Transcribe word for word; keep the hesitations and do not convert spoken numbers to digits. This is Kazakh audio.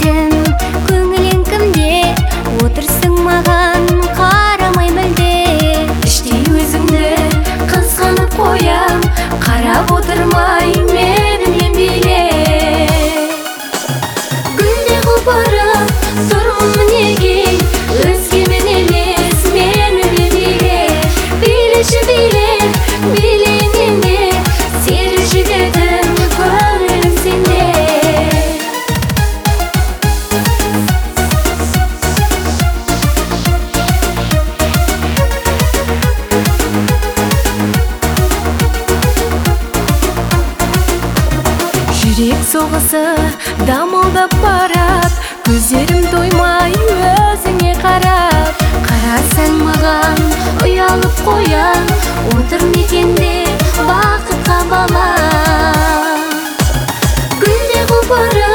бәлкім көңілің кімде, отырсың маған қарамай мүлде. Іштей өзіңді қызғанып қоям, қарап отырмай менімен биле. Гүлде құлпырып тұрмын неге, өзгемен елес мені биле. Билеші биле, биле менде, сені жететін көңілім сенде. Жүрек соғысы дамылдап барат, көздерім тоймай өзіңе қарап. Қарасаң маған ұялып қоям, отыр мекенде бақытқа бала. Гүлде құлпырып